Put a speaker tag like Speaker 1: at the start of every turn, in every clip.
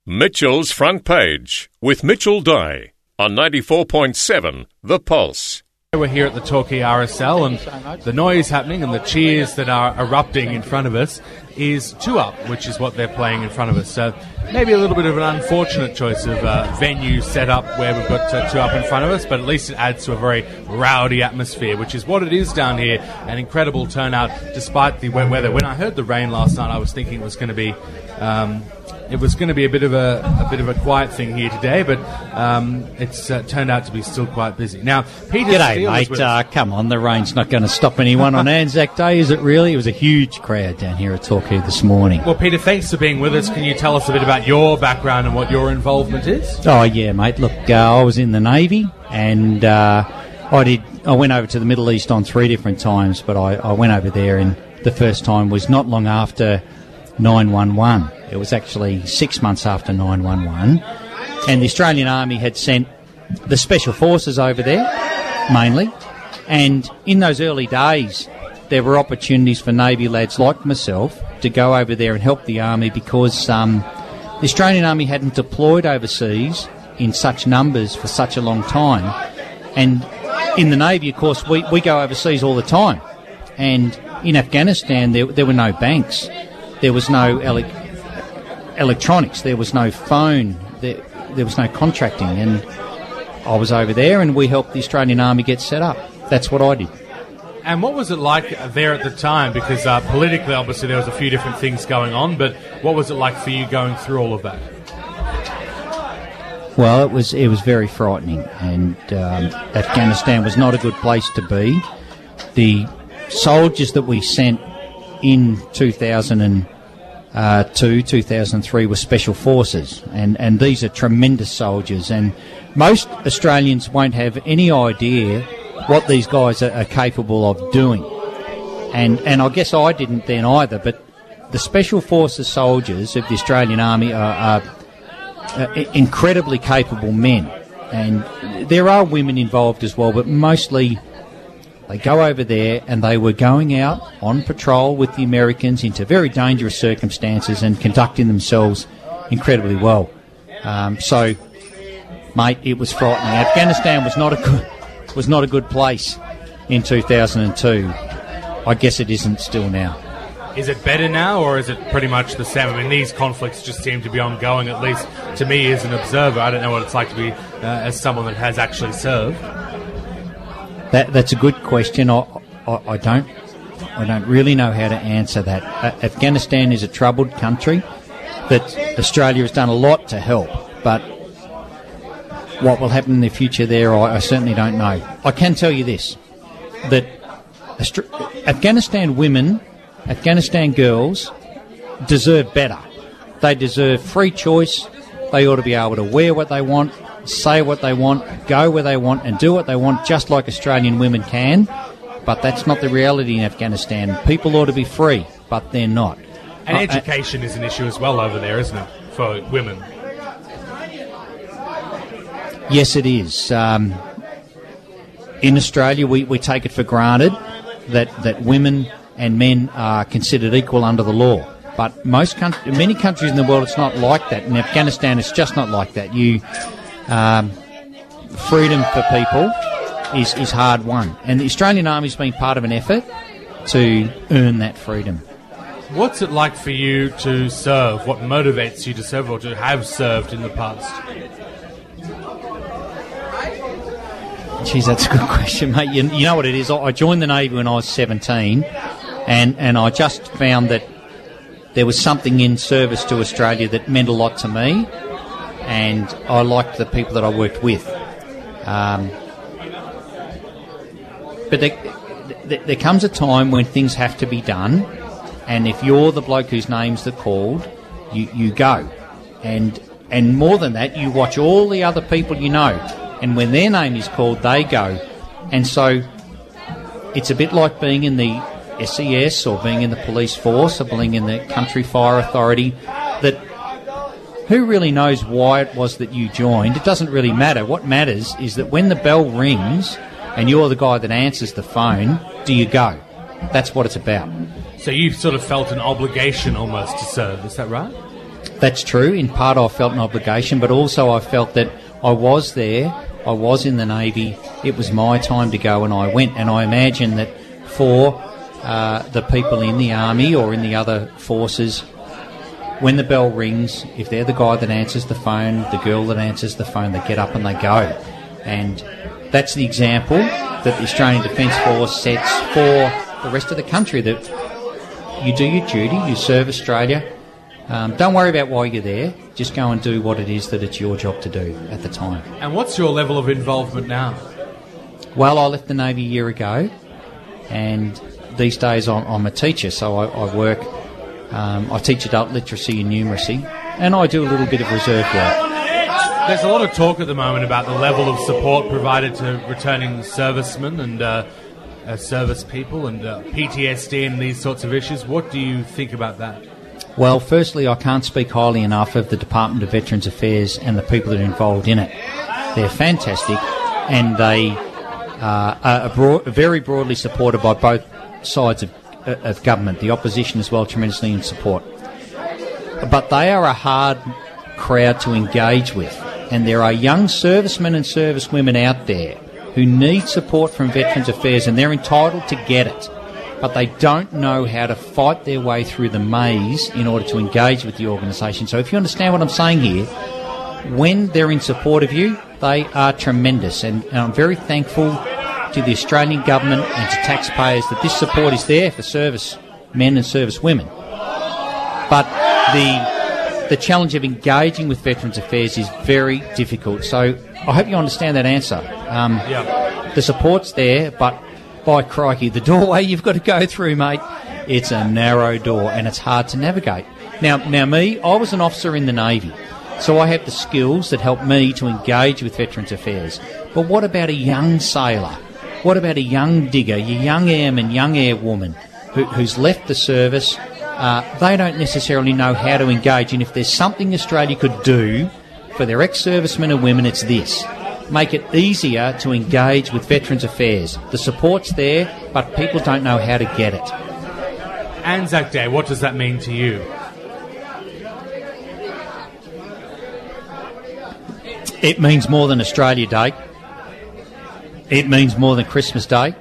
Speaker 1: Mitchell's Front Page with Mitchell Dye on 94.7 The Pulse.
Speaker 2: We're here at the Torquay RSL, and the noise happening and the cheers that are erupting in front of us is Two Up, which is what they're playing in front of us. So maybe a little bit of an unfortunate choice of venue set up where we've got Two Up in front of us, but at least it adds to a very rowdy atmosphere, which is what it is down here. An incredible turnout despite the wet weather. When I heard the rain last night, I was thinking it was going to be a bit of a quiet thing here today, but it's turned out to be still quite busy. Now, Peter
Speaker 3: G'day,
Speaker 2: Steele
Speaker 3: mate. Come on, the rain's not going to stop anyone on Anzac Day, is it really? It was a huge crowd down here at Torquay this morning.
Speaker 2: Well, Peter, thanks for being with us. Can you tell us a bit about your background and what your involvement is?
Speaker 3: Oh, yeah, mate. Look, I was in the Navy, and I went over to the Middle East on 3 different times, but I went over there, and the first time was not long after 9/11. It was actually 6 months after 9/11, and the Australian Army had sent the Special Forces over there, mainly, and in those early days there were opportunities for Navy lads like myself to go over there and help the Army because the Australian Army hadn't deployed overseas in such numbers for such a long time, and in the Navy, of course, we go overseas all the time, and in Afghanistan there were no banks, there was no electronics, there was no phone, there was no contracting, and I was over there and we helped the Australian Army get set up. That's what I did.
Speaker 2: And what was it like there at the time? Because politically, obviously, there was a few different things going on, but what was it like for you going through all of that?
Speaker 3: Well, it was very frightening, and Afghanistan was not a good place to be. The soldiers that we sent in 2002, 2003 were Special Forces, and these are tremendous soldiers, and most Australians won't have any idea what these guys are capable of doing, and I guess I didn't then either, but the Special Forces soldiers of the Australian Army are incredibly capable men, and there are women involved as well, but mostly they go over there and they were going out on patrol with the Americans into very dangerous circumstances and conducting themselves incredibly well. So, mate, it was frightening. Afghanistan was not a good place in 2002. I guess it isn't still now.
Speaker 2: Is it better now, or is it pretty much the same? I mean, these conflicts just seem to be ongoing, at least to me as an observer. I don't know what it's like to be as someone that has actually served.
Speaker 3: That's a good question. I don't really know how to answer that. Afghanistan is a troubled country that Australia has done a lot to help, but what will happen in the future there, I certainly don't know. I can tell you this, that Afghanistan women, Afghanistan girls deserve better. They deserve free choice. They ought to be able to wear what they want, say what they want, go where they want and do what they want, just like Australian women can. But that's not the reality in Afghanistan. People ought to be free, but they're not.
Speaker 2: And education is an issue as well over there, isn't it, for women?
Speaker 3: Yes, it is. In Australia, we take it for granted that women and men are considered equal under the law. But many countries in the world, it's not like that. In Afghanistan, it's just not like that. Freedom for people is hard won. And the Australian Army's been part of an effort to earn that freedom.
Speaker 2: What's it like for you to serve? What motivates you to serve or to have served in the past?
Speaker 3: Geez, that's a good question, mate. You know what it is? I joined the Navy when I was 17, and I just found that there was something in service to Australia that meant a lot to me, and I liked the people that I worked with. But there comes a time when things have to be done, and if you're the bloke whose name's called, you go. And more than that, you watch all the other people you know, and when their name is called, they go. And so it's a bit like being in the SES or being in the police force or being in the Country Fire Authority, that who really knows why it was that you joined? It doesn't really matter. What matters is that when the bell rings and you're the guy that answers the phone, do you go? That's what it's about.
Speaker 2: So you've sort of felt an obligation almost to serve, is that right?
Speaker 3: That's true. In part, I felt an obligation, but also I felt that I was there. I was in the Navy. It was my time to go, and I went. And I imagine that for the people in the Army or in the other forces, when the bell rings, if they're the guy that answers the phone, the girl that answers the phone, they get up and they go. And that's the example that the Australian Defence Force sets for the rest of the country, that you do your duty, you serve Australia. Don't worry about why you're there. Just go and do what it is that it's your job to do at the time.
Speaker 2: And what's your level of involvement now?
Speaker 3: Well, I left the Navy a year ago, and these days I'm a teacher, so I work. I teach adult literacy and numeracy, and I do a little bit of reserve work.
Speaker 2: There's a lot of talk at the moment about the level of support provided to returning servicemen and service people and PTSD and these sorts of issues. What do you think about that?
Speaker 3: Well, firstly, I can't speak highly enough of the Department of Veterans Affairs and the people that are involved in it. They're fantastic, and they are very broadly supported by both sides of government, the opposition as well, tremendously in support. But they are a hard crowd to engage with, and there are young servicemen and servicewomen out there who need support from Veterans Affairs, and they're entitled to get it. But they don't know how to fight their way through the maze in order to engage with the organisation. So if you understand what I'm saying here, when they're in support of you, they are tremendous. And I'm very thankful to the Australian government and to taxpayers that this support is there for servicemen and servicewomen. But the challenge of engaging with Veterans Affairs is very difficult. So I hope you understand that answer. The support's there, but by crikey, the doorway you've got to go through, mate, it's a narrow door and it's hard to navigate. Now me, I was an officer in the Navy, so I have the skills that help me to engage with Veterans Affairs. But what about a young sailor? What about a young digger, your young airman, young airwoman who's left the service? They don't necessarily know how to engage, and if there's something Australia could do for their ex-servicemen and women, it's this. Make it easier to engage with Veterans Affairs. The support's there, but people don't know how to get it.
Speaker 2: Anzac Day, what does that mean to you?
Speaker 3: It means more than Australia Day. It means more than Christmas Day.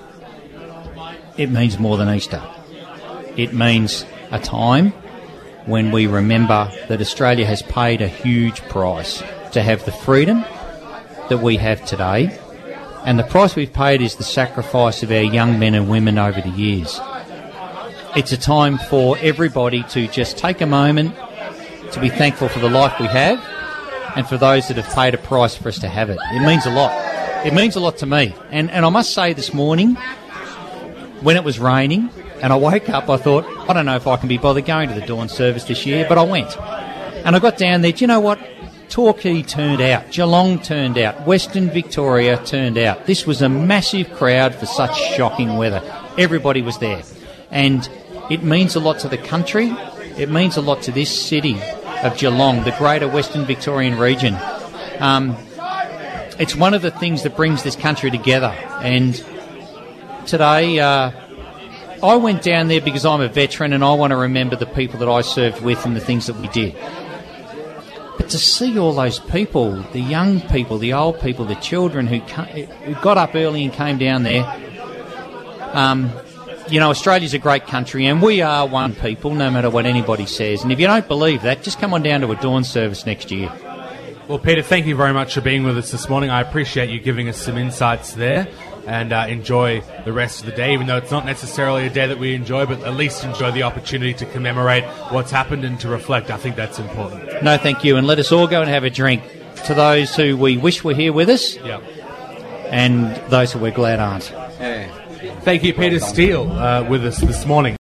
Speaker 3: It means more than Easter. It means a time when we remember that Australia has paid a huge price to have the freedom that we have today, and the price we've paid is the sacrifice of our young men and women over the years. It's a time for everybody to just take a moment to be thankful for the life we have and for those that have paid a price for us to have it. It means a lot. It means a lot to me. And I must say, this morning, when it was raining and I woke up, I thought, I don't know if I can be bothered going to the dawn service this year, but I went. And I got down there. Do you know what? Torquay turned out, Geelong turned out, Western Victoria turned out. This was a massive crowd for such shocking weather. Everybody was there. And it means a lot to the country. It means a lot to this city of Geelong, the greater Western Victorian region. It's one of the things that brings this country together. And today, I went down there because I'm a veteran and I want to remember the people that I served with and the things that we did. But to see all those people, the young people, the old people, the children who got up early and came down there, Australia's a great country and we are one people, no matter what anybody says. And if you don't believe that, just come on down to a dawn service next year.
Speaker 2: Well, Peter, thank you very much for being with us this morning. I appreciate you giving us some insights there, and enjoy the rest of the day, even though it's not necessarily a day that we enjoy, but at least enjoy the opportunity to commemorate what's happened and to reflect. I think that's important.
Speaker 3: No, thank you. And let us all go and have a drink to those who we wish were here with us, and those who we're glad aren't.
Speaker 2: Thank you, Peter Steele, with us this morning.